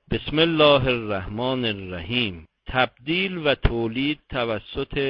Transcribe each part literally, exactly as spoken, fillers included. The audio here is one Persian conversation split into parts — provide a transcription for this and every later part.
بسم الله الرحمن الرحیم. تبدیل و تولید توسط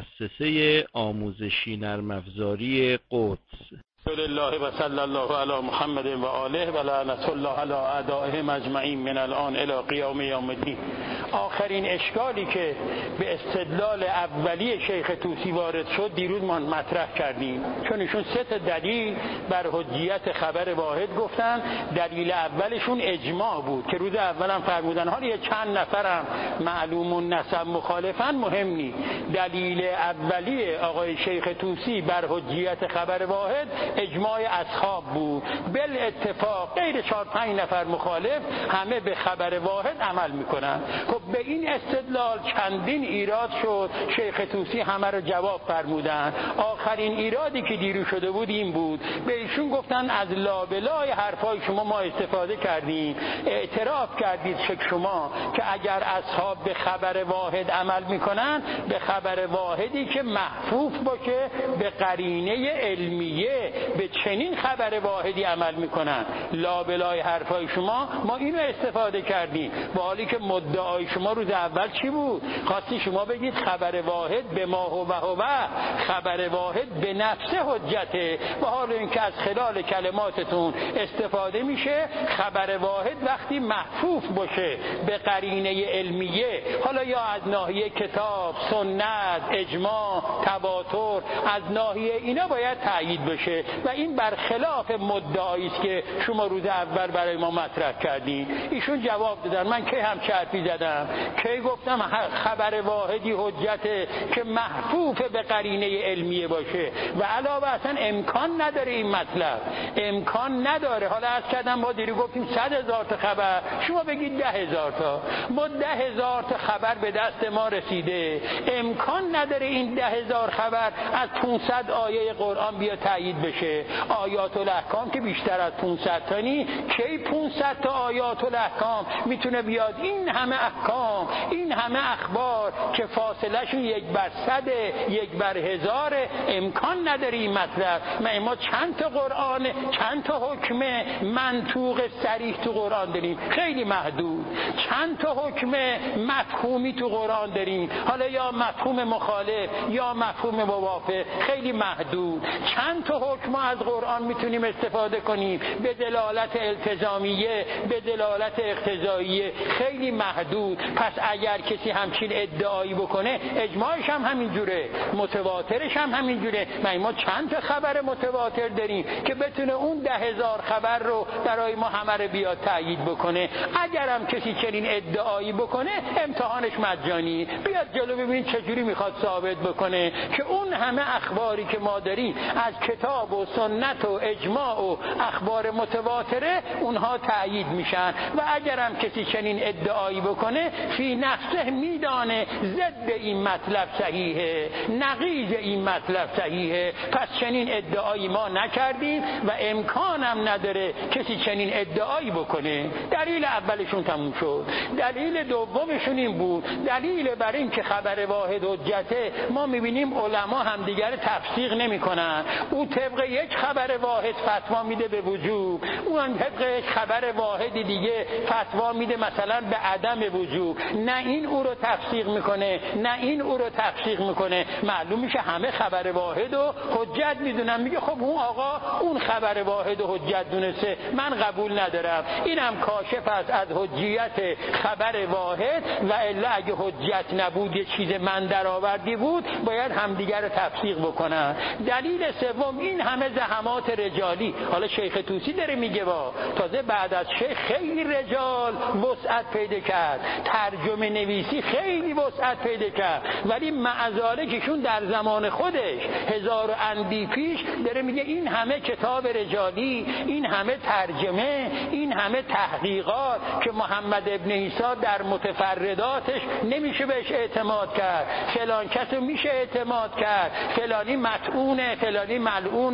مؤسسه آموزشی نرم افزاری قدس. الله و صلی الله علی محمد و آله و لعنت الله علی اعدائهم اجمعین من الان الی قیام یوم الدین. آخرین اشکالی که به استدلال اولیه شیخ طوسی وارد شد دیروز ما مطرح کردیم، چون ایشون سه تا دلیل بر حجیت خبر واحد گفتن. دلیل اولشون اجماع بود که روز اولم فرمودن حالا یه چند نفرم معلوم النسب مخالفن، مهم نیست. دلیل اولیه آقای شیخ طوسی بر حجیت خبر واحد اجماع اصحاب بود. بل اتفاق غیر چهار پنج نفر مخالف همه به خبر واحد عمل میکنن. خب به این استدلال چندین ایراد شد، شیخ طوسی همه رو جواب فرمودن. آخرین ایرادی که دیرو شده بود این بود، به ایشون گفتن از لابلای حرفای شما ما استفاده کردیم، اعتراف کردید شما که اگر اصحاب به خبر واحد عمل میکنن به خبر واحدی که محفوظ باشه به قرینه علمیه به چنین خبر واحدی عمل میکنن. لابلای حرفای شما ما اینو استفاده کردیم، با حالی که مدعای شما روز اول چی بود؟ خواستی شما بگید خبر واحد به ما هو هو، خبر واحد به نفس حجته، با حال اینکه از خلال کلماتتون استفاده میشه خبر واحد وقتی محفوظ باشه به قرینه علمیه، حالا یا از ناحیه کتاب، سنت، اجماع، تواتر، از ناحیه اینا باید تأیید بشه و این برخلاف مدعایی است که شما روز اول برای ما مطرح کردین. ایشون جواب دادن. من کی هم حرفی زدم؟ کی گفتم خبر واحدی حجته که محفوظ به قرینه علمیه باشه و علاوه اصلا امکان نداره این مطلب، امکان نداره. حالا از کردم ما دیروز گفتیم صد هزار تا خبر، شما بگید ده هزار تا، ما ده هزار تا خبر به دست ما رسیده، امکان نداره این ده هزار خبر از پانصد آیه قرآن بیا تایید بشه. آیات الاحکام که بیشتر از پانصد تا نی، کی پانصد تا آیات الاحکام میتونه بیاد این همه احکام، این همه اخبار که فاصله شون یک بر صد، یک بر هزار، امکان نداره این مطلب. ما چند تا قرآن، چند تا حکم منطوق صریح تو قرآن داریم؟ خیلی محدود. چند تا حکم مفهومی تو قرآن داریم؟ حالا یا مفهوم مخالف یا مفهوم موافق، خیلی محدود. چند تا حکم از قرآن میتونیم استفاده کنیم به دلالت التزامیه، به دلالت اقتضاییه، خیلی محدود. پس اگر کسی همچین ادعایی بکنه اجماعش هم همینجوره، متواترش هم همینجوره. ما چند تا خبر متواتر داریم که بتونه اون ده هزار خبر رو برای ما همه رو بیاد تأیید بکنه. اگر هم کسی چنین ادعایی بکنه امتحانش مجانی، بیاد جلو ببین چجوری میخواد ثابت بکنه که اون همه اخباری که ما داریم از کتاب و سنت و اجماع و اخبار متواتره اونها تأیید میشن. و اگر هم کسی چنین ادعایی بکنه فی نفسه میدانه ضد این مطلب صحیحه، نقیض این مطلب صحیحه. پس چنین ادعایی ما نکردیم و امکانم نداره کسی چنین ادعایی بکنه. دلیل اولشون تموم شد. دلیل دومشون این بود، دلیل بر این که خبر واحد حجته، ما میبینیم علما هم دیگر تفسیق نمیکنن. او طبق یک خبر واحد فتوا میده به وجوب، اون طبق یک خبر واحد دیگه فتوا میده مثلا به عدم وجوب. نه این او رو تفسیق میکنه نه این او رو تفسیق میکنه. معلوم میشه همه خبر واحد و حجت میدونن. میگه خب اون آقا اون خبر واحد و حجت دونسته، من قبول ندارم. اینم کاشف است از حجیت خبر واحد و الا اگه حجت نبود یه چیز من درآوردی بود باید همدیگر رو تفسیق بکنن. دلیل سوم این همه زحمات رجالی. حالا شیخ طوسی داره میگه وا تازه بعد از شیخ خیلی رجال وسعت پیدا کرد، ترجمه نویسی خیلی وسعت پیدا کرد، ولی معذالکشون در زمان خودش هزار و اندی پیش داره میگه این همه کتاب رجالی، این همه ترجمه، این همه تحقیقات که محمد ابن عیسی در متفرداتش نمیشه بهش اعتماد کرد، فلان کسو میشه اعتماد کرد، فلانی مطعونه، فلانی ملعونه،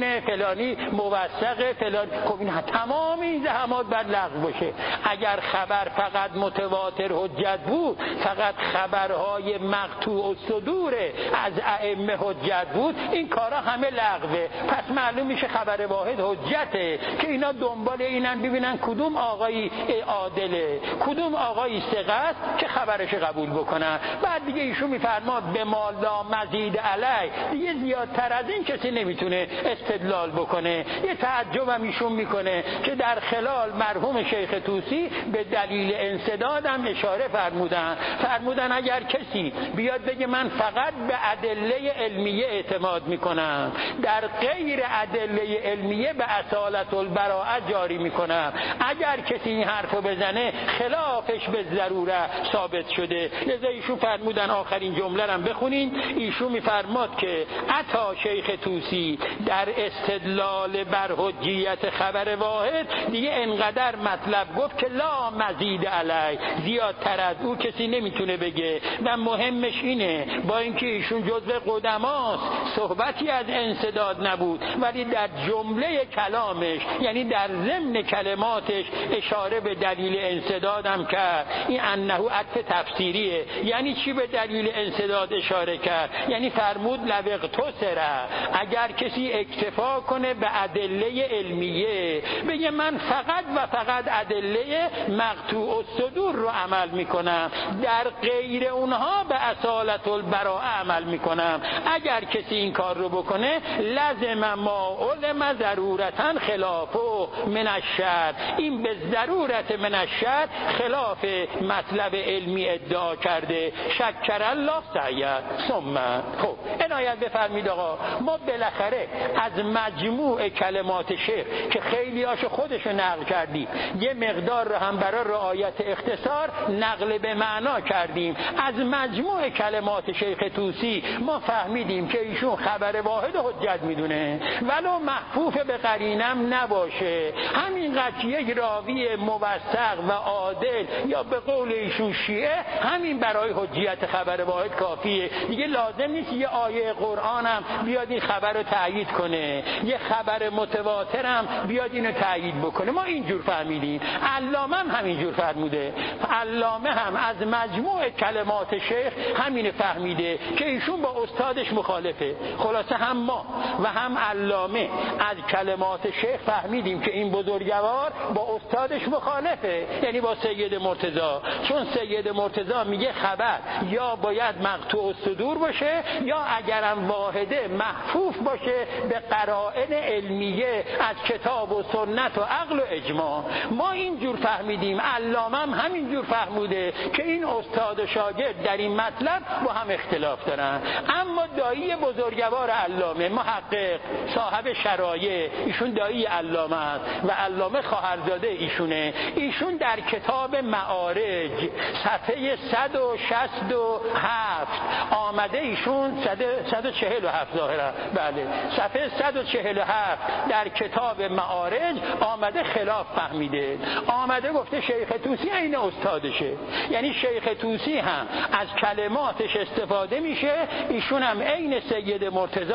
موهومه، فلانی موثقه، فلان. خب این تمام این زحمات بعد لغو باشه. اگر خبر فقط متواتر حجت بود، فقط خبرهای مقطوع الصدور از ائمه حجت بود، این کارا همه لغوه. پس معلوم میشه خبر واحد حجته که اینا دنبال اینن ببینن کدوم آقایی عادله، کدوم آقایی ثقه است که خبرش قبول بکنن. بعد دیگه ایشون میفرماد به ما لا مزید علی، دیگه زیادتر از این کسی نمیتونه استدلال بکنه. یه تعجب هم ایشون میکنه که در خلال مرحوم شیخ طوسی به دلیل انسداد هم اشاره فرمودن فرمودن اگر کسی بیاد بگه من فقط به ادله علمیه اعتماد میکنم، در غیر ادله علمیه به اصالت البراءه جاری میکنم، اگر کسی این حرفو بزنه خلافش به ضرورت ثابت شده. لذا ایشون فرمودن، آخرین جمله رو بخونین، ایشون میفرماد که عطا شیخ طوسی در استدلال بر حجیت خبر واحد دیگه انقدر مطلب گفت که لا مزید علی، زیادتر از او کسی نمیتونه بگه. و مهمش اینه با اینکه ایشون جزو قدماست، صحبتی از انسداد نبود، ولی در جمله کلامش یعنی در ضمن کلماتش اشاره به دلیل انسداد هم کرد. این انه عطف تفسیریه. یعنی چی به دلیل انسداد اشاره کرد؟ یعنی فرمود لوقتصره، اگر کسی اکتفا کنه به ادله علمیه، بگه من فقط و فقط ادله مقطوع الصدور رو عمل میکنم، در غیر اونها به اصالت البراءه عمل میکنم، اگر کسی این کار رو بکنه لازم ما علم ضرورتا خلافه من الشرع، این به ضرورت من الشرع خلاف مطلب علمی ادعا کرده. شکر الله سعید ثم. خب عنایت بفرمید آقا، ما بالاخره از مجموع کلمات شیخ که خیلی هاشو خودشو نقل کردیم، یه مقدار رو هم برای رعایت اختصار نقل به معنا کردیم. از مجموع کلمات شیخ طوسی ما فهمیدیم که ایشون خبر واحد حجت میدونه، ولو محفوف به قرینم نباشه، همینقدر که یک راوی موثق و عادل یا به قول ایشون شیعه، همین برای حجیت خبر واحد کافیه. دیگه لازم نیست یه آیه قرآن هم بیاد این خبر رو تأیید کنه، یه خبر متواتر هم بیاد اینو تأیید بکنه. ما اینجور فهمیدیم. علامه هم همینجور فرموده. علامه هم از مجموع کلمات شیخ همین فهمیده که ایشون با استادش مخالفه. خلاصه هم ما و هم علامه از کلمات شیخ فهمیدیم که این بزرگوار با استادش مخالفه، یعنی با سید مرتضی. چون سید مرتضی میگه خبر یا باید مقطوع الصدور باشه یا اگرم واحده محفوف باشه به قرائن علمیه از کتاب و سنت و عقل و اجماع. ما اینجور فهمیدیم، علامه هم همینجور فهموده که این استاد و شاگرد در این مطلب با هم اختلاف دارن. اما دایی بزرگوار علامه محقق صاحب شرایع، ایشون دایی علامه است و علامه خواهرزاده ایشونه. ایشون در کتاب معارج صفحه صد و شصت و هفت آمده، ایشون صد و چهل و هفت ظاهرا، بله صفحه صد و چهل و هفت در کتاب معارج آمده خلاف فهمیده. آمده گفته شیخ طوسی عین استادشه، یعنی شیخ طوسی هم از کلماتش استفاده میشه، ایشون هم عین سید مرتضی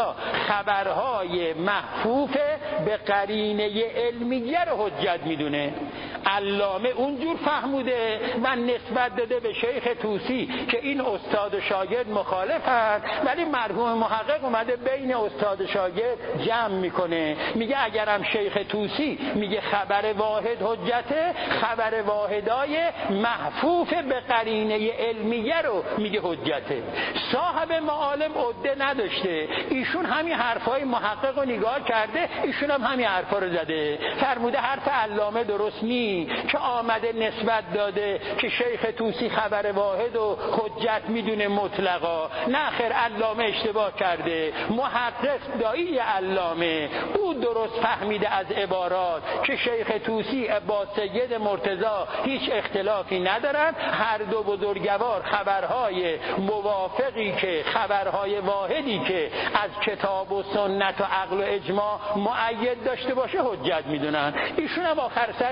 خبرهای محفوف به قرینه علمیه رو حجت میدونه. علامه اونجور فهموده و نسبت داده به شیخ طوسی که این استاد و شاگرد مخالفن، ولی مرحوم محقق اومده بین استاد و شاگرد جمع میکنه، میگه اگرم شیخ طوسی میگه خبر واحد حجته، خبر واحدای محفوف به قرینه علمیه رو میگه حجته. صاحب معالم عده نداشته، ایشون همین حرفای محقق رو نگاه کرده، ایشون هم همین حرفا رو زده، فرموده حرف علامه درست نی که آمده نسبت داده که شیخ طوسی خبر واحد و حجت میدونه مطلقا. نه خیر، علامه اشتباه کرده. محقق دایی علامه او درست فهمیده از عبارات که شیخ طوسی با سید مرتضی هیچ اختلافی ندارن، هر دو بزرگوار خبرهای موافقی که خبرهای واحدی که از کتاب و سنت و عقل و اجماع مؤید داشته باشه حجت میدونن. ایشون هم آخر سر داوری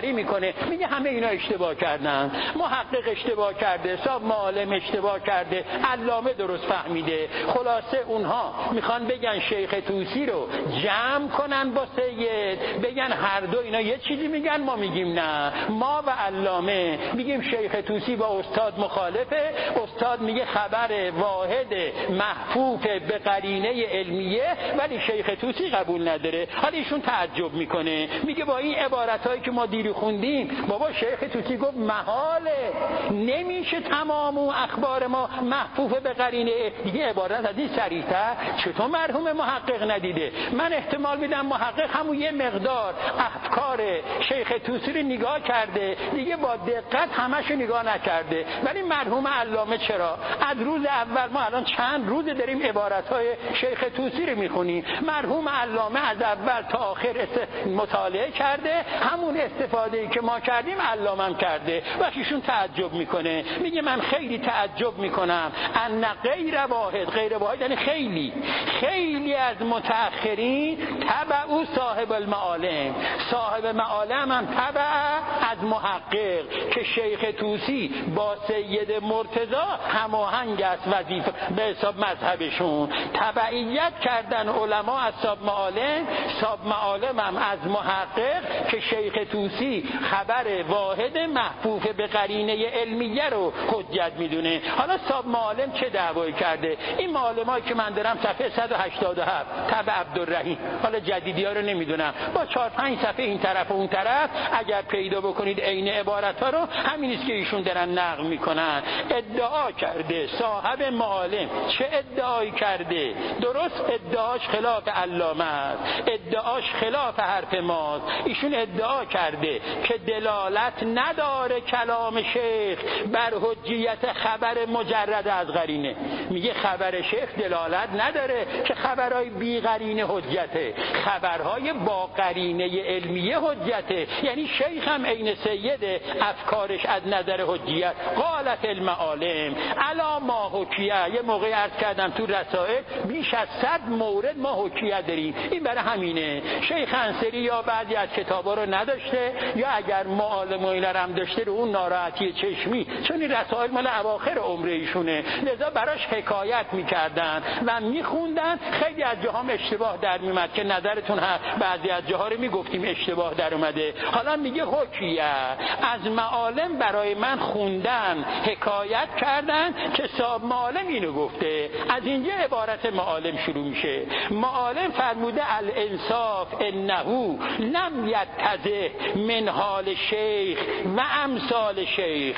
خالی میکنه، میگه همه اینا اشتباه کردن، محقق اشتباه کرده، صاحب معالم اشتباه کرده، علامه درست فهمیده. خلاصه اونها میخوان بگن شیخ طوسی رو جمع کنن با سید، بگن هر دو اینا یه چیزی میگن، ما میگیم نه، ما و علامه میگیم شیخ طوسی با استاد مخالفه، استاد میگه خبر واحد محفوف به قرینه علمیه ولی شیخ طوسی قبول نداره. حالا ایشون تعجب میکنه، میگه با این عبارتایی که ما دیری خوندیم بابا شیخ طوسی گفت محاله، نمیشه تمام اون اخبار ما محفوف به قرینه. دیگه عبارت از این صریح‌تر چطور مرحوم محقق ندیده؟ من احتمال میدم محقق همون یه مقدار افکار شیخ طوسی رو نگاه کرده، دیگه با دقت همشو نگاه نکرده. ولی مرحوم علامه چرا؟ از روز اول، ما الان چند روز داریم عبارت‌های شیخ طوسی رو میخونیم، مرحوم علامه از اول تا آخر مطالعه کرده، همون استفاده‌ای که ما کردیم علامه هم کرده. وقتیشون تعجب میکنه، میگه من خیلی تعجب میکنم ان غیر واحد، غیر واحد یعنی خیلی خیلی از متأخرین تبعو صاحب المعالم، صاحب معالم هم تبع از محقق که شیخ طوسی با سید مرتضی هماهنگ است وظیفه به حساب مذهبشون، تبعیت کردن علما از صاحب معالم، صاحب معالم هم از محقق که شیخ طوسی خبر واحد محفوف به قرینه علمیه رو حجت میدونه. حالا صاحب معالم چه دعوایی کرده؟ این معالمایی که من دارم صفحه صد و هشتاد و هفت تبع عبدالرحیم، حالا جدیدی ها رو نمیدونم، با چهار پنج صفحه این طرف و اون طرف اگر پیدا بکنید عین عبارت ها رو، همین است که ایشون دارن نقل میکنن. ادعا کرده صاحب معالم، چه ادعایی کرده؟ درست ادعاش خلاف علامه است، ادعاش خلاف حرف ماست. ایشون ادعا کرده که دلالت نداره کلام شیخ بر حجیت خبر مجرد از قرینه. میگه خبر شیخ دلالت نداره که خبرهای بی قرینه حجته، خبرهای با قرینه علمیه حجته. یعنی شیخ هم عین سید افکارش از نظر حجیت. قالت المعالم الا ما حکیه، یه موقع عرض کردم تو رسائل بیش از صد مورد ما حکیه داریم. این برای همینه شیخ انصاری یا بعضی از کتابا رو نداشته، یا اگر معالم و اینا هم داشته رو اون ناراحتی چشمی، چون این رسائل مال اواخر عمر ایشونه، لذا براش حکایت میکردن و میخوندن. خیلی از جاها اشتباه در میومد که نظرتون هست، بعضی از جاها رو میگفتیم اشتباه در اومده. حالا میگه حکیه، از معالم برای من خوندن، حکایت کردن که صاحب معالم اینو گفته. از اینجا عبارت معالم شروع میشه. معالم فرموده الانصاف انه لم یتضح من حال شیخ و امثال شیخ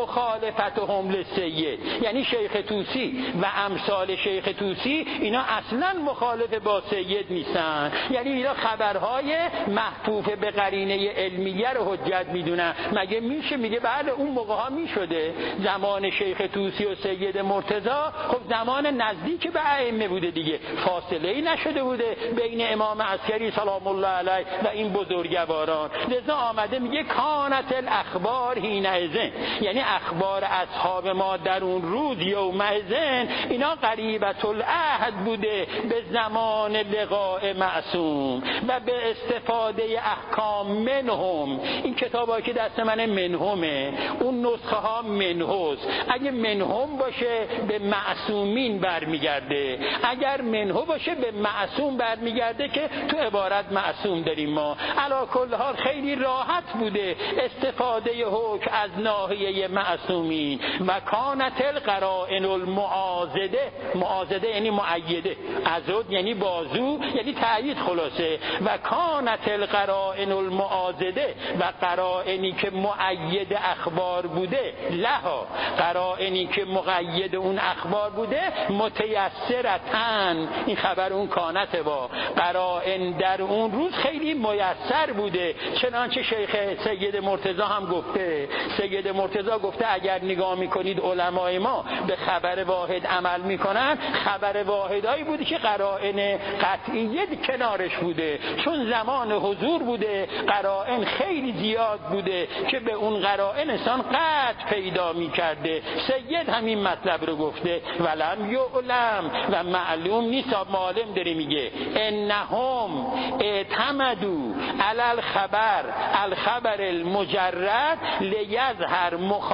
مخالفتهم للسید، یعنی شیخ طوسی و امثال شیخ طوسی اینا اصلا مخالف با سید نیستن، یعنی اینا خبرهای محفوف به قرینه علمیه رو حجت میدونن. مگه میشه؟ میگه بله اون موقع ها میشده، زمان شیخ طوسی و سید مرتضی خب زمان نزدیک به ائمه بوده دیگه، فاصله ای نشده بوده بین امام عسکری سلام الله علیه و این بزرگواران. لذا آمده میگه کانت الاخبار حینئذ، یعنی اخبار اصحاب ما در اون روز یومئذ اینا قریبت العهد بوده به زمان لقاء معصوم و به استفاده احکام منهم. این کتابایی که دست من منهمه، اون نسخه ها منهوست. اگه منهم باشه به معصومین برمیگرده، اگر منهو باشه به معصوم برمیگرده که تو عبارت معصوم داریم ما. علی کل حال خیلی راحت بوده استفاده حکم از ناحیه معصومین. و کانت القرائن المعاضده، معاضده یعنی مؤیده، عضد یعنی بازو یعنی تأیید خلاصه. و کانت القرائن المعاضده، و قرائنی که مؤید اخبار بوده، لها قرائنی که مقید اون اخبار بوده، متیسرتن، این خبر اون کانت با قرائن در اون روز خیلی میسر بوده. چنانچه شیخ سید مرتضی هم گفته، سید مرتضی گفته اگر نگاه میکنید علمای ما به خبر واحد عمل میکنن، خبر واحدایی بوده که قرائن قطعیه کنارش بوده، چون زمان حضور بوده قرائن خیلی زیاد بوده که به اون قرائن انسان قطع پیدا میکرده. سید همین مطلب رو گفته ولم یعلم، و معلوم نیست. معلم داره میگه انهم اعتمدوا علی الخبر الخبر المجرد لیظهر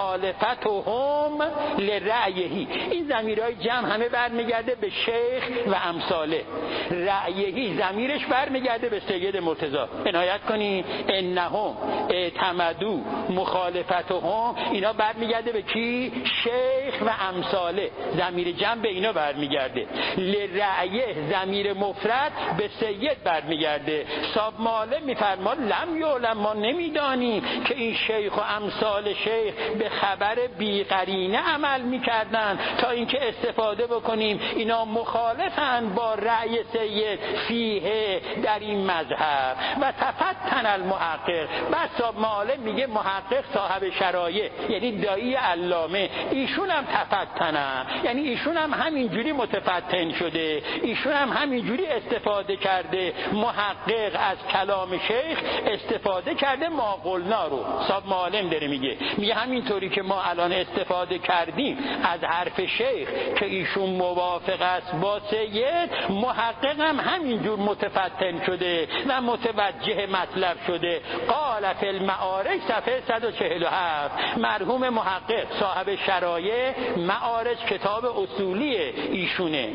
مخالفتهم لرأیه. این ضمیرهای جمع همه برمیگرده به شیخ و امثاله. رأیهی ضمیرش برمیگرده به سید مرتضی. عنایت کنی انهم اعتمدوا مخالفتهم، اینا برمیگرده به کی؟ شیخ و امثاله. ضمیر جمع به اینا برمیگرده. لرأیه ضمیر مفرد به سید برمیگرده. صاحب معالم میفرماد لم یعلم، ما نمیدانیم که این شیخ و امثال شیخ به خبر بی قرینه عمل میکردن تا اینکه استفاده بکنیم اینا مخالفن با رأی سید فیه در این مذهب. و تفتن المحقق، بس صاحب معالم میگه محقق صاحب شرایع یعنی دایی علامه، ایشون هم تفتنن، یعنی ایشون هم همینجوری متفتن شده، ایشون هم همینجوری استفاده کرده. محقق از کلام شیخ استفاده کرده ما قلنا رو. صاحب معالم داره میگه میگه همینطوری که ما الان استفاده کردیم از حرف شیخ که ایشون موافق است با سید، محقق هم همینجور متفتن شده و متوجه مطلب شده. قال فی المعارج صفحه صد و چهل و هفت، مرحوم محقق صاحب شرایع، معارج کتاب اصولی ایشونه،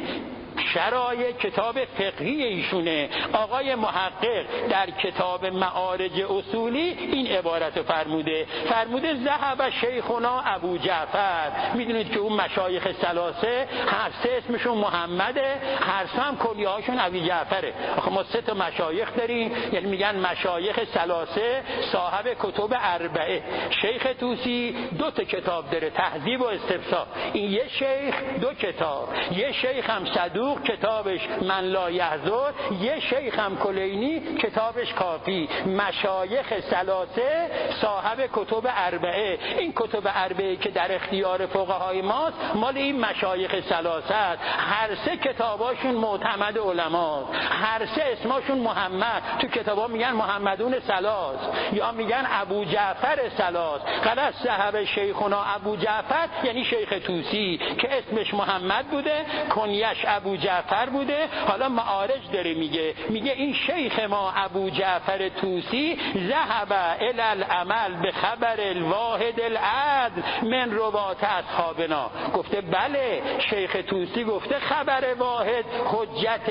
شرایع کتاب فقهی ایشونه. آقای محقق در کتاب معارج اصولی این عبارت فرموده، فرموده ذهب شیخنا ابو جعفر. میدونید که اون مشایخ ثلاثه هر سه اسمشون محمده، هر سه هم کلیه هاشون ابو جعفره. آخه ما سه تا مشایخ داریم، یعنی میگن مشایخ ثلاثه صاحب کتب اربعه. شیخ طوسی دو تا کتاب داره، تهذیب و استفسار. این یه شیخ دو کتاب، یه شیخ هم صدوق کتابش من لا یحضر، یه شیخ هم کلینی کتابش کافی. مشایخ ثلاثه صاحب کتب اربعه. این کتب اربعه که در اختیار فقهای ماست مال این مشایخ ثلاثه است. هر سه کتاباشون معتمد علما، هر سه اسمشون محمد. تو کتابا میگن محمدون ثلاث یا میگن ابو جعفر ثلاث. غلط صاحب شیخنا ابو جعفر یعنی شیخ طوسی که اسمش محمد بوده، کنیش ابو جعفر بوده. حالا معارج داره میگه میگه این شیخ ما ابو جعفر طوسی ذهب الی العمل به خبر الواحد العدل من روات اصحابنا. گفته بله شیخ طوسی گفته خبر واحد حجت،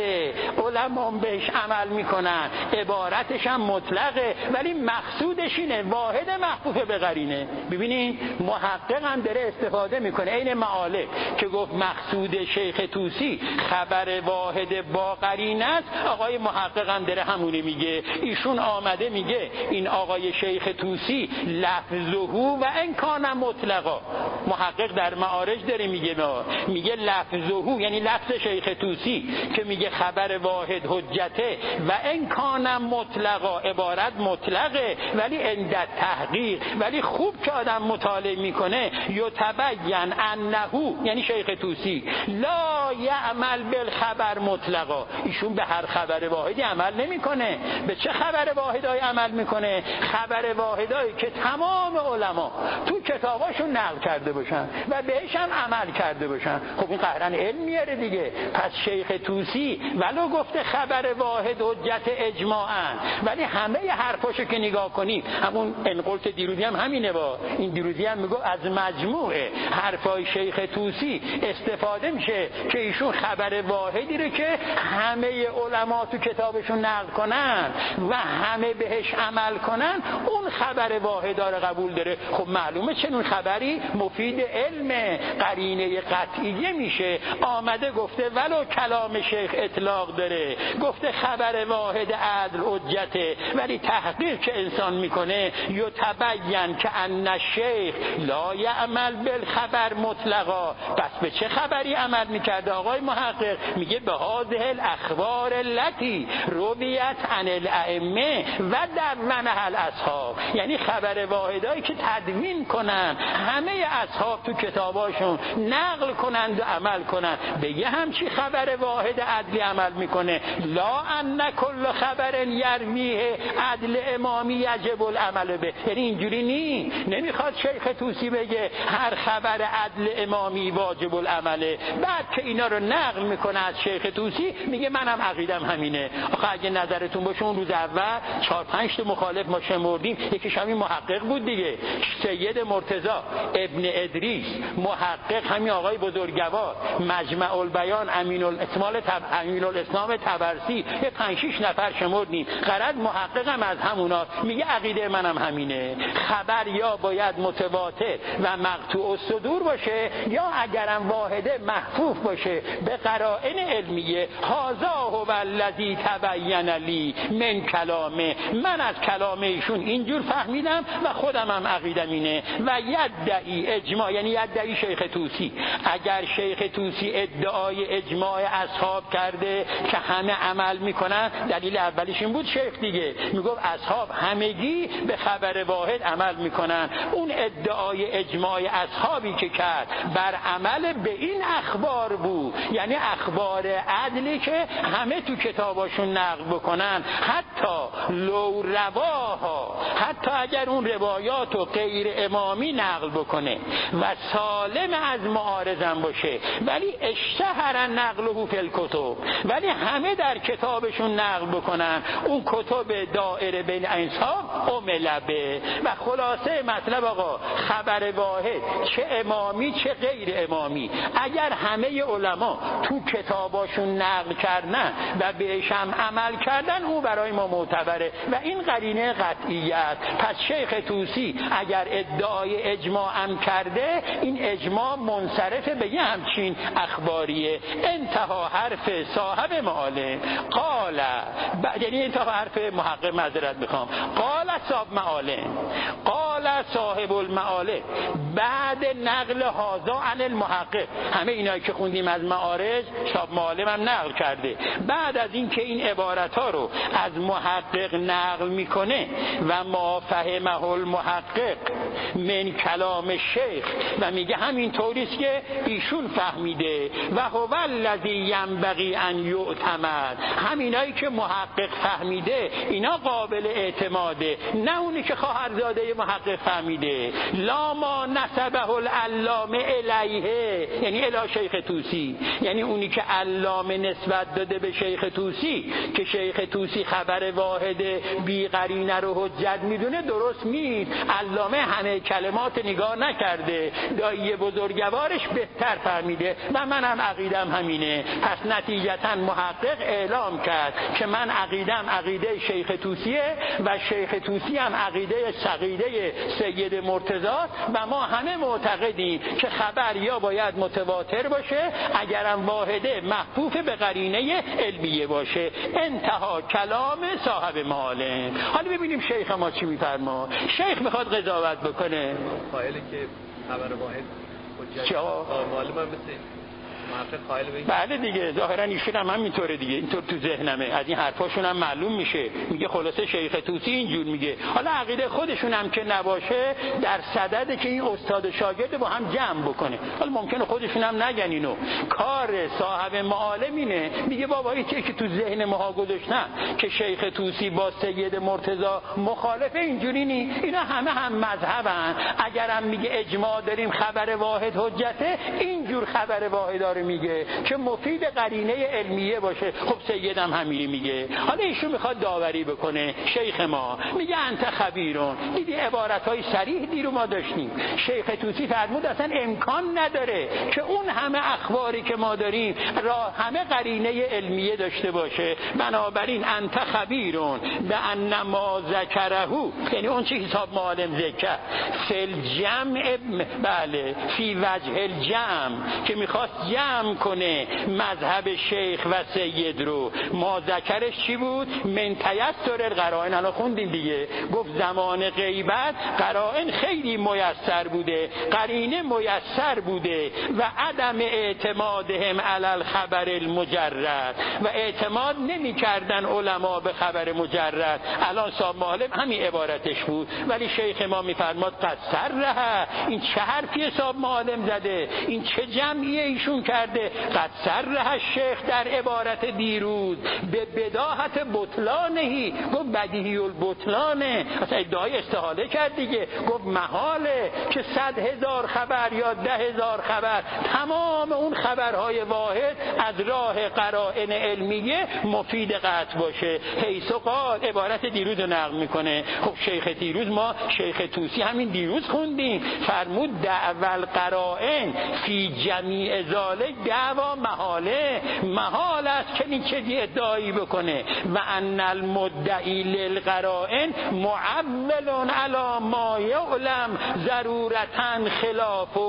علما بهش عمل میکنن، عبارتش هم مطلقه ولی مقصودش اینه واحد محفوظ به قرینه. ببینین محقق هم داره استفاده میکنه عین معالج که گفت مقصود شیخ طوسی خبر واحد با قرینه است. آقای محقق هم داره همونه میگه. ایشون آمده میگه این آقای شیخ طوسی لفظه و انکان مطلقا. محقق در معارج داره میگه میگه لفظه یعنی لفظ شیخ طوسی که میگه خبر واحد حجته و انکان مطلقا، عبارت مطلقه ولی عند تحقیق، ولی خوب که آدم مطالعه میکنه یتبین انه یعنی شیخ طوسی لا یعمل بالخبر مطلقا. ایشون به هر خبر واحدی عمل نمیکنه. به چه خبر واحدایی عمل میکنه؟ خبر واحدایی که تمام علما تو کتاباشون نقل کرده باشن و بهش هم عمل کرده باشن. خب این قهرن علم میاره دیگه. پس شیخ طوسی ولو گفته خبر واحد حجت اجماعاً، ولی همه حرفاشو که نگاه کنیم، همون انقلت دیروزی هم همینه. با این دیروزی هم میگه از مجموعه حرفای شیخ طوسی استفاده میشه که ایشون خبر واحدی رو که همه علما تو کتابشون نقل کنن و همه بهش عمل کنن، اون خبر واحدا رو قبول داره. خب معلومه چنون خبری مفید علم، قرینه قطعیه میشه. آمده گفته ولو کلام شیخ اطلاق داره، گفته خبر واحد عدل حجته، ولی تحقیق که انسان میکنه یتبین که ان الشیخ لا یعمل بالخبر مطلقا. پس به چه خبری عمل میکرده آقای محقق؟ میگه به هذه الاخبار التي رویت عن الائمه و در منها الاصحاب، یعنی خبر واحدایی که تدوین کنن، همه اصحاب تو کتاباشون نقل کنند و عمل کنند. به یه همچی خبر واحد عدلی عمل میکنه. لا ان کل خبر یرویه عدل امامی یجب العمل به. یعنی اینجوری نی، نمیخواد شیخ طوسی بگه هر خبر عدل امامی واجب العمله. بعد که اینا اینا رو نقل میکنه از شیخ طوسی، میگه منم عقیدم همینه. آخه اگه نظرتون باشه اون روز اول چهار پنج تا مخالف ما شمردیم، یکیش همین محقق بود دیگه، سید مرتضی ابن ادریس محقق، همین آقای بزرگوار مجمع البیان امین الاسلام تب... امین الاسلام طبرسی، یه پنج شش نفر شمردیم، غرض محققم از همونا، میگه عقیده منم همینه. خبر یا باید متواتر و مقطوع الصدور باشه، یا اگرم واحده محفوظ باشه به قرائن علمیه. هذا هو الذی تبین لی من کلامه، من از کلام ایشون اینجور فهمیدم و خودم هم عقیدم اینه. و یدعی اجماع، یعنی یدعی شیخ طوسی، اگر شیخ طوسی ادعای اجماع اصحاب کرده که همه عمل میکنن، دلیل اولیش این بود شیخ دیگه، میگفت اصحاب همگی به خبر واحد عمل میکنن. اون ادعای اجماع اصحابی که کرد بر عمل به این اخبار بود، یعنی اخبار عدلی که همه تو کتاباشون نقل بکنن، حتی لو رواها، حتی اگر اون روایات و غیر امامی نقل بکنه و سالم از معارضم باشه، ولی اشتهر نقله فی الکتب، ولی همه در کتابشون نقل بکنن، اون کتب دائره بین انصاف املبه. و خلاصه مطلب آقا، خبر واحد چه امامی چه غیر امامی، اگر همه علما تو کتاباشون نقل کردن و بهش هم عمل کردن، او برای ما معتبره و این قرینه قطعیت. پس شیخ طوسی اگر ادعای اجماع هم کرده، این اجماع منصرف به یه همچین اخباریه. انتها حرف صاحب معالم قال، یعنی انتها حرف محقق، معذرت میخوام، قال صاحب معالم، قال صاحب المعالم بعد نقل هذا عن المحقق، همه اینایی که خوندیم از معارض صاحب معالم هم نقل کرده، بعد از این که این عبارت ها رو از محقق نقل میکنه و ما فهمه المحقق من کلام شیخ، و میگه همین طوریست که ایشون فهمیده، و هو الذی ینبغی ان یعتمد، همینایی که محقق فهمیده اینا قابل اعتماده، نه اونی که خواهرزاده محقق فهمیده. لا ما نسبه العلامه الیه، یعنی الی شیخ طوسی، یعنی اونی که علامه نسبت داده به شیخ طوسی که شیخ طوسی خبر واحد بی قرینه رو حجت میدونه، درست نیست. علامه همه کلمات نگاه نکرده، دایی بزرگوارش بهتر فهمیده و منم عقیدم همینه. پس نتیجتا محقق اعلام کرد که من عقیدم عقیده شیخ طوسیه و شیخ طوسی هم عقیده عقیده سید مرتضی، و ما همه معتقدیم که خبر یا باید متواتر باشه، اگرم واحده محفوظ به قرینه علمیه باشه. انتها کلام صاحب معالم. حالا ببینیم شیخ ما چی میفرما. شیخ میخواد قضاوت بکنه، قائله که خبر واحد حجت معالم هم مثل محقق قائل به این. بله دیگه، ظاهرا ایشون هم همینطوره دیگه، اینطور تو ذهنمه، از این حرفاشون هم معلوم میشه. میگه خلاصه شیخ طوسی اینجور میگه. حالا عقیده خودشون هم که نباشه، در صدده که این استاد و شاگرد با هم جمع بکنه. حالا ممکنه خودشون هم نگن اینو، کار صاحب معالم اینه، میگه بابا این که تو ذهن ما گذاشتن که شیخ طوسی با سید مرتضی مخالفه، اینجوری نی، اینا همه هم مذهبن. اگرم میگه اجماع داریم خبر واحد حجته، اینجور خبر واحد میگه که مفید قرینه علمیه باشه. خب سیدم همینی میگه. حالا ایشون میخواد داوری بکنه. شیخ ما میگه انت خبیرون. دیدی عبارتهای صریح دیرو ما داشتیم. شیخ طوسی فرمود اصلا امکان نداره که اون همه اخباری که ما داریم را همه قرینه علمیه داشته باشه. بنابراین انت خبیرون به ان ما ذکرهو، یعنی اون چه حساب معالم ذکر فی الجمع، بله فی وجه الجمع، که میخواست جمع کنه مذهب شیخ و سید رو. ما ذکرش چی بود؟ من تیسر القرائن. الان خوندیم دیگه، گفت زمان غیبت قرائن خیلی میسر بوده، قرینه میسر بوده، و عدم اعتمادهم علی الخبر المجرد، و اعتماد نمی کردن علما به خبر مجرد. الان صاحب معالم همین عبارتش بود، ولی شیخ ما میفرماد قد سرها، این چه حرفی صاحب معالم زده، این چه جمعیه ایشون کرده. کرده. قد صرح الشیخ در عبارت دیروز به بداهت بطلانهی، گفت بدیهی البطلانه، اصلا ادعای استحاله کرد دیگه. گفت محاله که صد هزار خبر یا ده هزار خبر، تمام اون خبرهای واحد از راه قرائن علمیه مفید قطع باشه. حیث قال، عبارت دیروز رو نقل میکنه. خب شیخ دیروز، ما شیخ طوسی همین دیروز خوندیم، فرمود دعوال قرائن فی جمیع ذالک دعوا محاله، محال است که این چیزی ادعایی بکنه. و ان المدعی للقرائن معول علی ما یعلم ضرورتا خلافه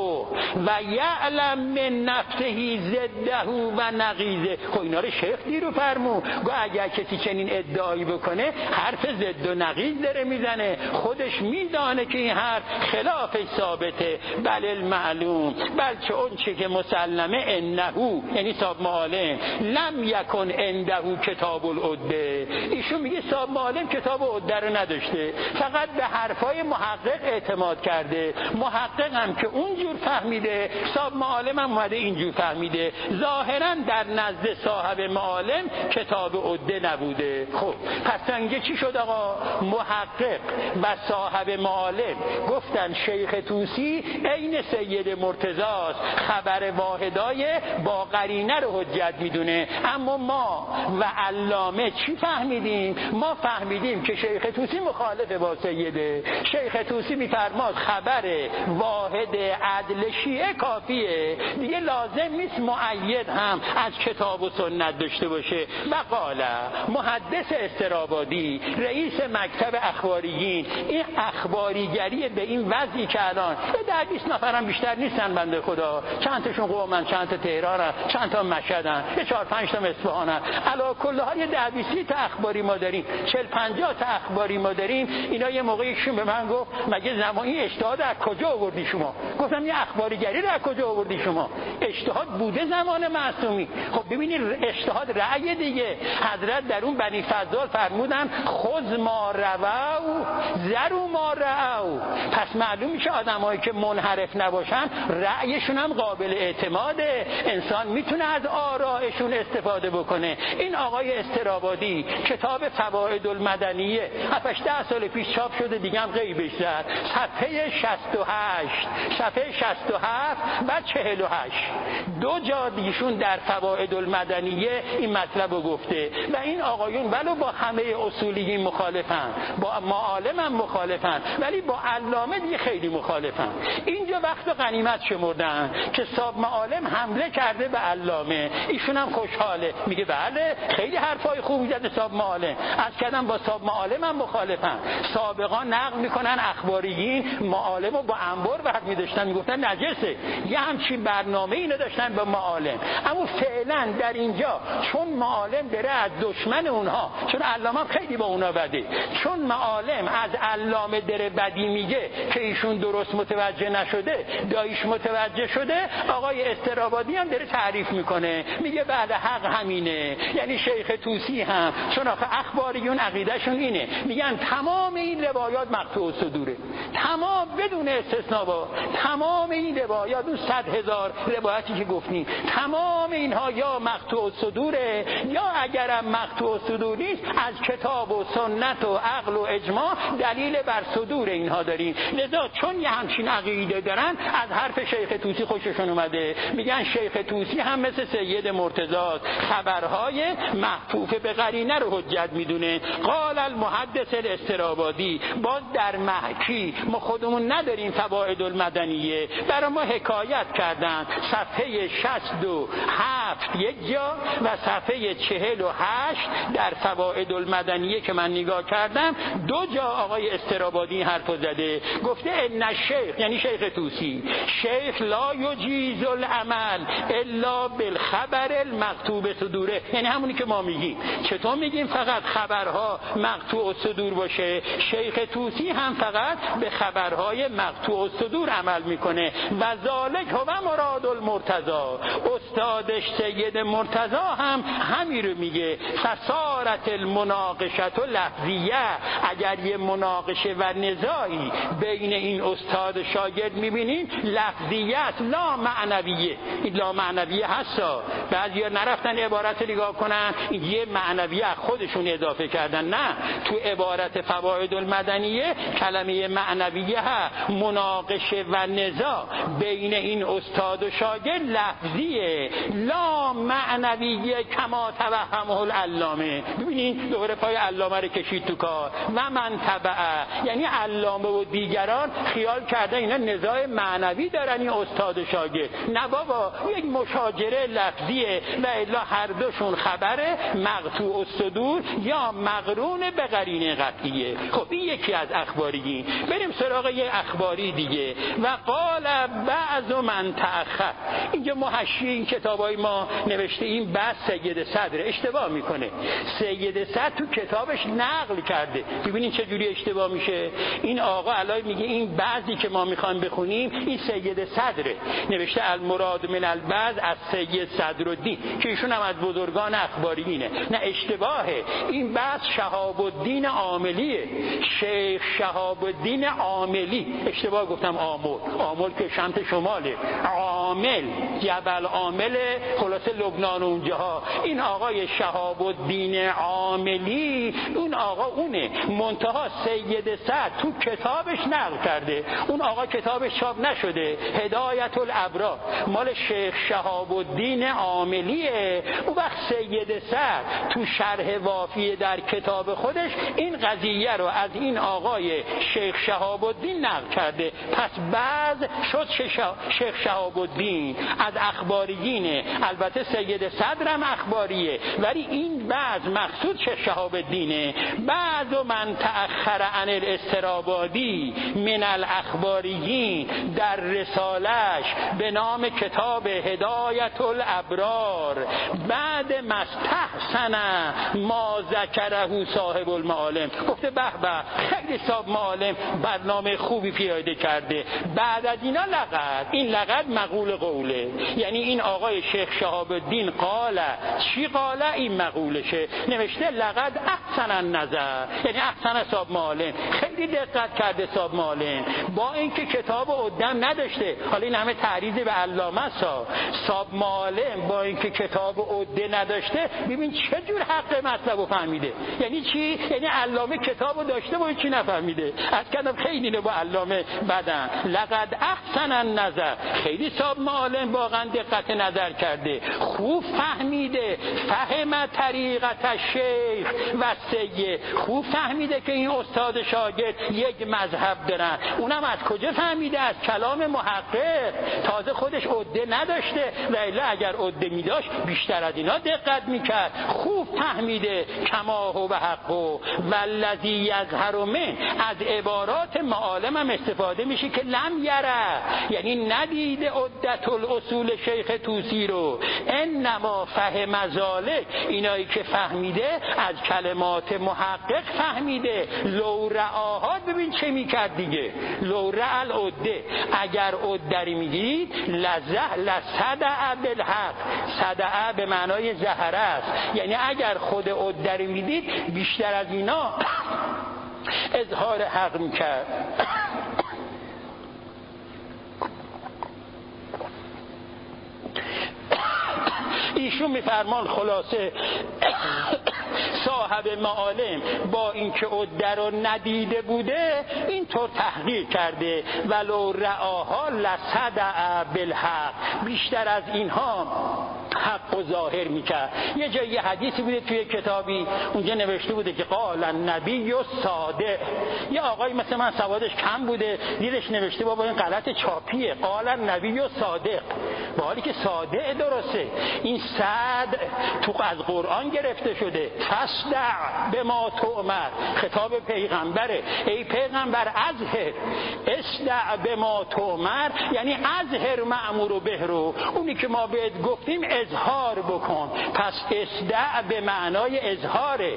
و یعلم من نفسه ضده و نقیضه. خب اینا رو شیخ دیرو فرمود، گو اگر کسی چنین ادعایی بکنه حرف ضد و نقیض داره میزنه، خودش میدانه که این حرف خلافش ثابته. بل المعلوم، بلکه اون چه که مسلمه انهو، یعنی صاحب معالم، لم یکن عنده کتاب العده. ایشون میگه صاحب معالم کتاب عده رو نداشته، فقط به حرفای محقق اعتماد کرده. محقق هم که اونجور فهمیده، صاحب معالم هم اومده اینجور فهمیده. ظاهرا در نزد صاحب معالم کتاب عده نبوده. خب پس انگه چی شد آقا؟ محقق و صاحب معالم گفتن شیخ طوسی عین سید مرتضی است، خبر واحدای با قرینه رو حجت میدونه. اما ما و علامه چی فهمیدیم؟ ما فهمیدیم که شیخ طوسی مخالف با سیده. شیخ طوسی میفرماد خبر واحد عدل شیعه کافیه، دیگه لازم نیست مؤید هم از کتاب و سنت داشته باشه. و قال محدث استرابادی رئیس مکتب اخباریین، این اخباریگری به این وضعی که الان ده بیست نفرم بیشتر نیستن بنده خدا، چند تاشون قومن، چند تا تهرانن، چند تا مشهدن، یه چهار پنج تا اصفهانن، علی کل حال یه ده بیست تا اخباری ما داریم، چهل پنجاه تا اخباری ما داریم. اینا یه موقعی یکشون به من گفت مگه زمانی اجتهاد از کجا آوردی شما؟ گفتم یه اخباریگری رو از کجا آوردی شما؟ اجتهاد بوده زمان معصومی. خب ببینید اجتهاد رأی دیگه. حضرت در اون بنی فضال فرمودن خذ ما رووا ذروا ما رأوا. پس معلوم میشه آدمایی که منحرف نباشن رأیشون هم قابل اعتماده، انسان میتونه از آرائشون استفاده بکنه. این آقای استرابادی کتاب فوائد المدنیه هفت ده سال پیش چاپ شده، دیگه هم غیبش زد، صفحه شصت و هشت، صفحه شصت و هفت و چهل و هشت، دو جا دیشون در فوائد المدنیه این مطلب رو گفته. و این آقایون ولو با همه اصولیین مخالفن، با معالم هم مخالفن، ولی با علامه دیگه خیلی مخالفن. اینجا وقت غنیمت شمردن که صاحب معالم حمله کرده به علامه، ایشون هم خوشحاله، میگه بله خیلی حرفای خوبی زده صاحب معالم. از کردم با صاحب معالم هم مخالفن. سابقا نقل میکنن اخباریین معالم رو با انبار وقت میداشتن، میگفتن نجسه، یه همچین برنامه اینو داشتن با معالم. اما فعلا در اینجا چون معالم داره از دشمن اونها، چون علامه خیلی با اونا بده، چون معالم از علامه داره بدی میگه که ایشون درست متوجه نشده، دایش متوجه شده، آقای استرابادی هم داره تعریف میکنه، میگه بله حق همینه. یعنی شیخ طوسی هم، چون آخه اخباریون عقیدهشون اینه، میگن تمام این روایات مقطوع صدوره، تمام بدون استثنا، با تمام این روایات، اون صد هزار روایتی که گفتیم، تمام اینها یا مقطوع صدوره یا اگرم مقطوع صدور نیست از کتاب و سنت و عقل و اجماع دلیل بر صدور اینها داریم. لذا چون یه همچین عقیده دارن از حرف شیخ طوسی خوششون اومده، میگن شیخ طوسی هم مثل سید مرتضی خبرهای محفوف به قرینه رو حجت میدونه. قال المحدث الاسترابادی، باز در محکی ما خودمون نداریم فوائد المدنیه، برای ما حکایت کردن صفحه شصت و هفت یک جا و صفحه چهل و هشت در فوائد المدنیه که من نگاه کردم، دو جا آقای استرابادی حرف زده، گفته ان الشیخ، یعنی شیخ طوسی، شیخ لا یجیز العمل الا بالخبر المکتوب صدوره، یعنی همونی که ما میگیم. چطور میگیم فقط خبرها مقطوع صدور باشه؟ شیخ طوسی هم فقط به خبرهای مقطوع صدور عمل میکنه. و ذالک هو مراد المرتضی، استادش سید مرتضی هم همین رو میگه، فصارت المناقشة لفظیه. اگر یه مناقشه و نزاعی بین این استاد و شاگرد میبینین لفظیه است، لا معنویه. این لا معنویه هستا. بعضیا نرفتن عبارت نگاه کنن یه معنویه خودشون اضافه کردن. نه، تو عبارت فواید المدنیه کلمه معنویه ها مناقشه و نزاع بین این استاد و شاگرد لفظیه، لا معنویه کما توهمه العلامه. ببینین دوباره پای علامه رو کشید تو کار. و من تبعه، یعنی علامه و دیگران خیال کرده اینا نزاع معنوی دارن این استاد و شاگرد. نه بابا، یک مشاجره لفظیه و الا هر دوشون خبره مقطوع الصدور یا مقرون به قرینه قطعیه. خب این یکی از اخباریین. بریم سراغ یه اخباری دیگه. و قال بعض من تأخر. اینجا محشی این کتابای ما نوشته این بعض سید صدر اشتباه میکنه. سید صدر تو کتابش نقل کرده. ببینین چه جوری اشتباه میشه. این آقا الان میگه این بعضی که ما میخوایم بخونیم این سید صدره، نوشته المراد من البعض از سید صدرالدین که ایشون هم از بزرگان اخباریینه. نه، اشتباهه. این بعض شهاب الدین عاملیه، شیخ شهاب الدین عاملی. اشتباه گفتم عامل، عامل که سمت شماله، عامل جبل عامل خلاصه لبنان اونجاها. این آقای شهاب الدین عاملی اون آقا اونه. منتها سید صدر تو کتابش نقل کرده. اون آقا کتابش چاپ نشده، هدایت الابرار مال شیخ شهاب الدین عاملیه. اون وقت سید صدر تو شرح وافیه در کتاب خودش این قضیه رو از این آقای شیخ شهاب الدین نقل کرده. پس بعض شد شیخ شهاب الدین از اخباریینه. البته سید صدر هم اخباریه، ولی این بعض مقصود شیخ شهاب الدینه. بعض من تأخر عن الاسترابادی من الاخباریین در رسالش به نام کتاب هدایت الابرار بعد مستحسن ما ذکره صاحب المعالم. گفته به به خیلی صاحب معالم برنامه خوبی پیاده کرده. بعد از اینا لقد، این لقد مقول قوله، یعنی این آقای شیخ شهاب الدین قاله. چی قاله؟ این مقولشه، نوشته لقد احسن النظر، یعنی احسن صاحب معالم، خیلی دقت کرده صاحب معالم. با اینکه کتاب عدم نداشته، حالا این همه تعریض به علامه سا صاحب معالم با اینکه کتاب عده نداشته، ببین چه جور حق مطلبو فهمیده. یعنی چی؟ یعنی علامه کتابو داشته و چی نفهمیده. از کردم خیلی نه با علامه بدن. لقد احسن النظر، خیلی صاحب معالم واقعا دقت نظر کرده، خوب فهمیده. فهم طریقت الشیخ و سید، خوب فهمیده که این استاد شاگرد یک مذهب دارن. اونم از کجا فهمیده؟ از کلام محقق. تازه خودش عده نداشته، ولی اگر عده میداشت بیشتر از اینا دقت میکرد. خوب فهمیده کما هو حقه والذی یظهر من. از عبارات معالم هم استفاده میشه که لم یره، یعنی ندیده عدت الاصول شیخ طوسی رو. انما فهم ذالک، اینایی که فهمیده از کلمات محقق فهمیده. لو رعاها، ببین چه میکرد دیگه. لو رعا العده، اگر عده میگید لزه لصدع بالحق. صدع به معنای زهره است، یعنی اگر خود عده میدید بیشتر از اینا اظهار حق میکرد. ایشون میفرمان خلاصه صاحب معالم با اینکه عده رو ندیده بوده اینطور تحقیق کرده. ولو رعاها لصدع بالحق، بیشتر از اینها حق و ظاهر میکرد. یه جایی یه حدیثی بوده توی کتابی، اونجا نوشته بوده که قال النبی صادق. یه آقایی مثل من سوادش کم بوده دیدش نوشته بابا این غلط چاپیه، قال النبی صادق، با حالی که صادق درسته. این صد تو از قرآن گرفته شده. فصل فاصدع به ما تؤمر، خطاب پیغمبره، ای پیغمبر اظهر، اصدع به ما تؤمر یعنی اظهر مأمور به رو، اونی که ما بهت گفتیم اظهار بکن. پس اصدع به معنای اظهاره.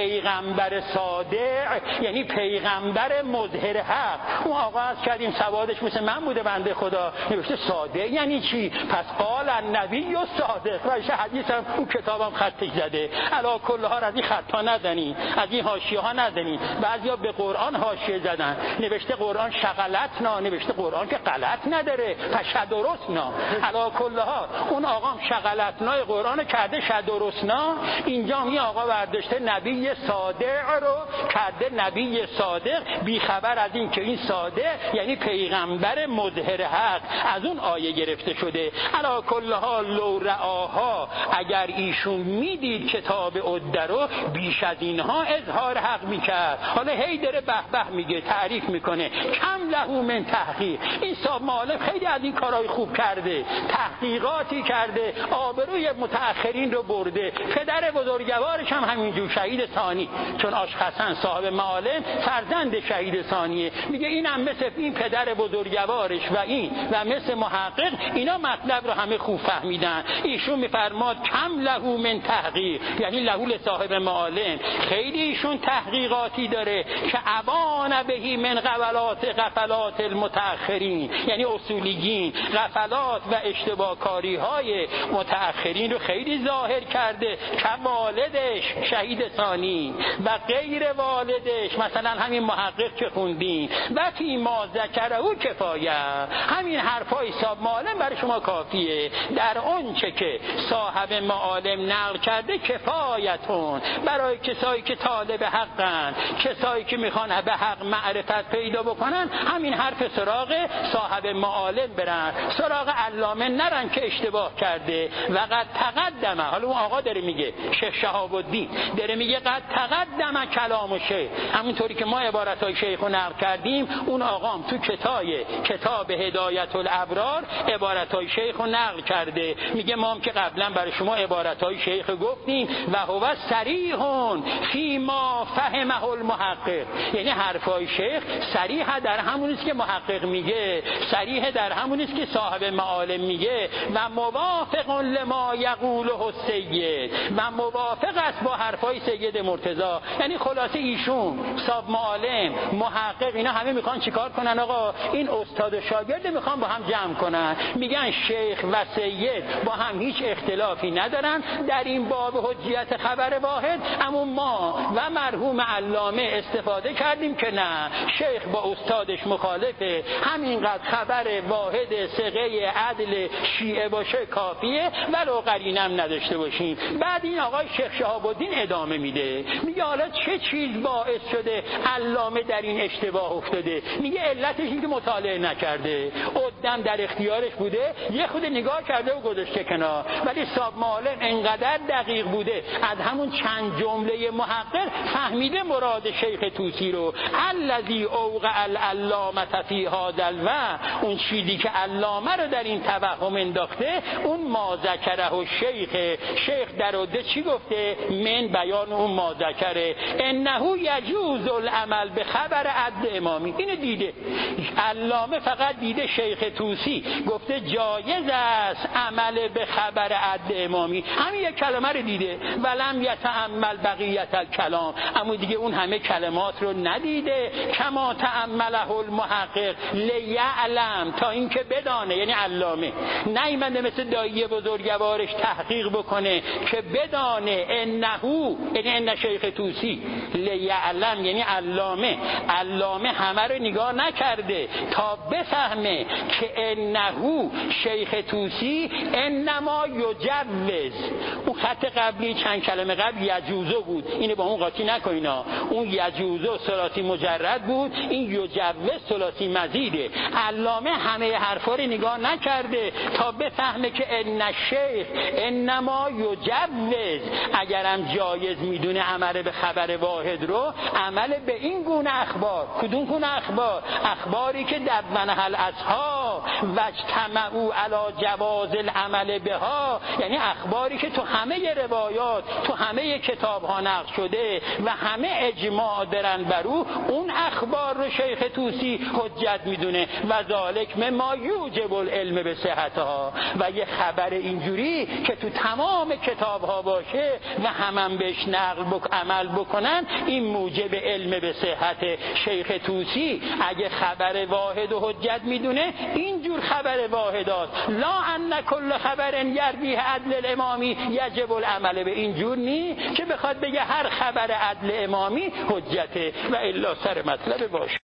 پیغمبر صادق یعنی پیغمبر مظهر حق. اون آقا از کردیم سوادش مثل من بوده بنده خدا، نوشته صادق یعنی چی؟ پس قال النبی و صادق و حدیث هم اون کتابم خطش زده. علا کل ها از این خطا نزنی، از این حاشیه ها نزنی. بعضیا به قرآن حاشیه زدن، نوشته قرآن شغلتنا، نوشته قرآن که غلط نداره پس شدرسنا. علا کل ها اون آقا هم شغلتنای قرآن کرده شدرسنا. اینجا می آقا برداشته نبی صادق رو کرده نبی صادق، بی خبر از این که این صادق یعنی پیغمبر مظهر حق، از اون آیه گرفته شده. علا کل ها لو رعاها، اگر ایشون میدید کتاب عده رو بیش از اینها اظهار حق میکرد. حالا هی داره به به میگه، تعریف میکنه. کم لهو من تحقیق، این صاحب معالم خیلی از این کارهای خوب کرده، تحقیقاتی کرده، آبروی متأخرین رو برده. پدر بزرگوارش هم همینجور شهید ثانی، چون آشخصن صاحب معالم فرزند شهید ثانیه، میگه اینم مثل این پدر بزرگوارش و این و مثل محقق اینا مطلب رو همه خوب فهمیدن. ایشون میفرماد کم لهو من تحقیق یعنی لهو صاحب معالم، خیلی ایشون تحقیقاتی داره که ابان بهی من غفلات غفلات المتأخرین یعنی اصولیین، غفلات و اشتباهکاری های متأخرین رو خیلی ظاهر کرده. که والدش شهید ثانی و غیر والدش مثلا همین محقق که خوندین و فی ما ذکره کفایه، همین حرفای صاحب معالم برای شما کافیه. در اون چه که صاحب معالم نقل کرده کفایتون، برای کسایی که طالب حقن، کسایی که میخوان به حق معرفت پیدا بکنن، همین حرف سراغ صاحب معالم برن، سراغ علامه نرن که اشتباه کرده. و قد تقدمه، حالا اون آقا داره میگه، شیخ شهاب الدین داره میگه قد تقدمه کلام شیخ، همونطوری که ما عبارتهای شیخ رو نقل کردیم، اون آقا هم تو کتای کتاب هدایت الابرار عبارتهای شیخ رو نقل کرده. میگه ما هم که قبلا برای شما عبارتهای شیخ گفتیم و هو صریح فی ما فهمه المحقق، یعنی حرفای شیخ صریح در همون است که محقق میگه، صریح در همون است که صاحب معالم میگه. و موافق لما یقوله السید، و موافق است با حرفای سید مرتضی. یعنی خلاصه ایشون صاحب معالم محقق اینا همه میخوان چیکار کنن؟ آقا این استاد و شاگرد میخوان با هم جمع کنن، میگن شیخ و سید با هم هیچ اختلافی ندارن در این باب حجیت خبر واحد. اما ما و مرحوم علامه استفاده کردیم که نه، شیخ با استادش مخالفه، همینقدر خبر واحد ثقه عدل شیعه باشه کافیه ولو قرینم نداشته باشیم. بعد این آقای شیخ شهاب الدین ادامه میده، میگه حالا چه چیز باعث شده علامه در این اشتباه افتاده؟ میگه علتش این که مطالعه نکرده، قدم در اختیارش بوده، یه خود نگاه کرده و گذاشته کنار. ولی صاحب معالم انقدر دقیق بوده، از همون چند جمله محقق فهمیده مراد شیخ طوسی رو. الذی اوقع العلامه فی هذا الو، اون چیزی که علامه رو در این توهم انداخته، اون ما ذکره و شیخ شیخ در عده چی گفته؟ من بیان اون ما ذکره انه یجوز العمل به خبر عد امامی. اینو دیده علامه، فقط دیده شیخ طوسی گفته جایز است عمل به خبر عد امامی، همین یک کلمه رو دیده. ولم یتأمل بقیت الکلام، اما دیگه اون همه کلمات رو ندیده. کما تأمله المحقق لیعلم، تا اینکه بدانه، یعنی علامه نیامده مثل دایی بزرگوارش تحقیق بکنه که بدانه انهو، یعنی ان شیخ طوسی، لیعلم یعنی علامه علامه همه رو نگاه نکرده تا بفهمه که انهو شیخ طوسی انما یجوز. اون خط قبلی چند کلمه قبل یجوزو بود، اینو با اون قاطی نکنینا، اون یجوزو ثلاثی مجرد بود، این یجوز ثلاثی مزیده. علامه همه حرفا رو نگاه نکرده تا بفهمه که ان شیخ انما یجوز، اگرم جایز میدونه عمل به خبر واحد رو، عمل به این گونه اخبار. کدوم گونه اخبار؟ اخباری که دونها الاصحاب بها و اجتمعوا علی جواز العمل بها، یعنی اخباری که تو همه روایات تو همه کتاب ها نقل شده و همه اجماع دارن بر او، اون اخبار رو شیخ طوسی حجت میدونه و ذالک مما یوجب العلم به صحتها. و یه خبر اینجوری که تو تمام کتاب ها باشه و همم بهش نقل بک عمل بکنن، این موجب علم به صحت شیخ طوسی. اگه خبر واحد و حجت میدونه، اینجور خبر واحدات لا ان کل خبر یرویه عدل الامامی یجب العمل به، اینجور نی که بخواد بگه هر خبر عدل امامی حجته و الا سر مطلب باشه.